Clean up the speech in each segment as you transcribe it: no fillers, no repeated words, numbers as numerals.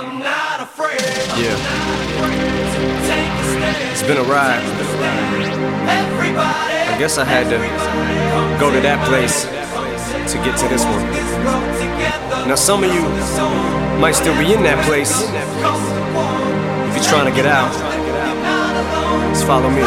I'm not afraid. Yeah. Take a stand. It's been a ride. Everybody. I guess I had to go to that place to get to this one. Now some of you might still be in that place. If you're trying to get out, just follow me.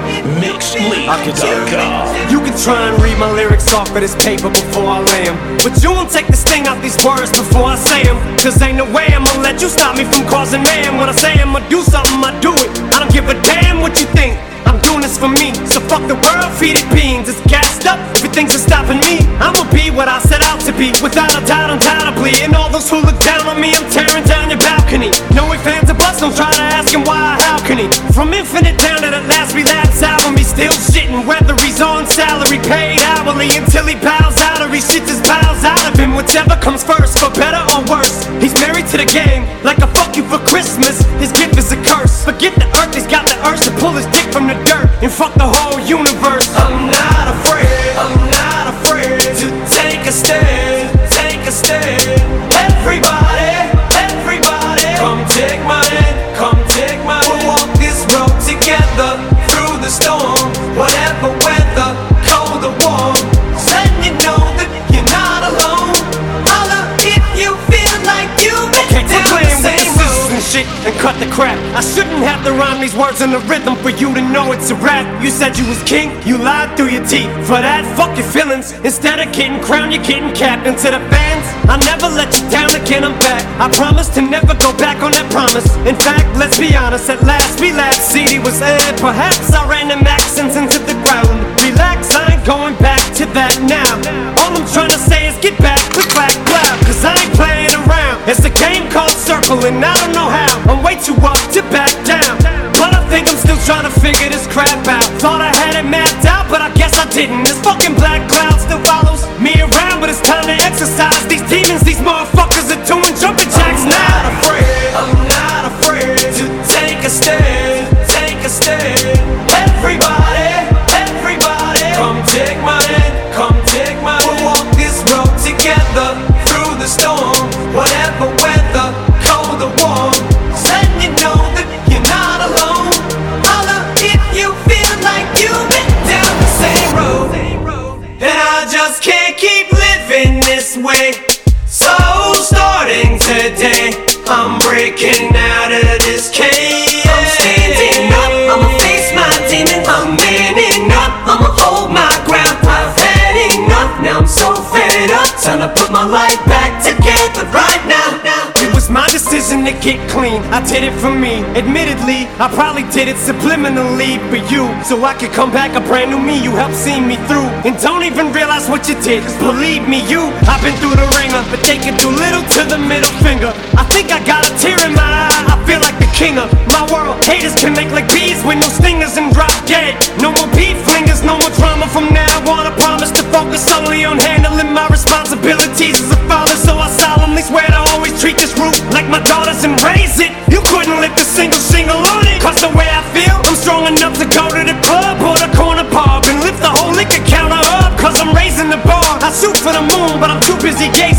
MixLeak.com. You can try and read my lyrics off of this paper before I lay 'em, but you won't take the sting out these words before I say 'em. Cause ain't no way I'ma let you stop me from causing mayhem. When I say I'ma do something, I do it. I don't give a damn what you think. I'm doing this for me, so fuck the world, feed it beans. It's gassed up, everything's stopping me. I'ma be what I set out to be, without a doubt, undoubtedly. And all those who look down on me, I'm tearing down your balcony. No ifs, ands, or buts, don't try to ask him why or how can he. From Infinite down to the last relapse album, he's still shitting. Whether he's on salary, paid hourly, until he bows out or he shits his bowels out of him. Whichever comes first, for better or worse. He's married to the game, like a fuck you for Christmas. His gift is a curse. Forget the earth, he's got the urge to pull his dick from the dirt and fuck the whole universe. I'm not afraid. I'm not afraid to take a stand. Take a stand. Everybody, everybody, come take my hand. Come take my hand. We'll walk this road together through the storm. Whatever weather, cold or warm. Letting you know that you're not alone. Holla if you feel like you've been down the same road. And shit and cut the crap. I shouldn't have to rhyme these words in the rhythm for you to know it's a rap. You said you was king, you lied through your teeth. For that, fuck your feelings. Instead of getting crowned, you're getting capped. And to the fans, I'll never let you down again, I'm back. I promise to never go back on that promise. In fact, let's be honest, at last we laughed. CD was aired, perhaps I ran them accents into the ground. Relax, I ain't going back to that now. All I'm trying to say is get back, click, clack, clap. Cause I ain't playing around. It's a game called Circle and I don't know how. I'm way too up to back down, but I think I'm still trying to figure this crap out. Thought I had it mapped out, but I guess I didn't. This fucking black cloud still follows me around, but it's time to exercise these demons. These motherfuckers are doing jumping jacks now. I'm not afraid to take a stand. Take a stand. Everybody, everybody, come take my hand. Come take my hand. We'll walk this road together through the storm. Whatever weather, cold or warm. Letting you know that you're not alone. Holla if you feel like you've been down the same road. And I just can't keep living this way. So starting today, I'm breaking out of this cage. I'm standing up, I'ma face my demons. I'm manning up, I'ma hold my ground. I've had enough, now I'm so fed up. Time to put my life back together right now. It was my decision to get clean, I did it for me. Admittedly, I probably did it subliminally for you, so I could come back a brand new me. You helped see me through, and don't even realize what you did. Cause believe me, I've been through the ringer, but they can do little to the middle finger. I think I got a tear in my eye, I feel like the king of my world. Haters can make like bees with no stingers and drop dead. No more beef flingers, no more drama from now on. I promise to focus solely on handling my responsibilities as a father. So I solemnly swear to always treat this roof like my daughters and raise it. You couldn't lift a single shingle on it. Cause the way I feel, I'm strong enough to go to the club or the corner pub and lift the whole liquor counter up. Cause I'm raising the bar. I shoot for the moon, but I'm too busy gazing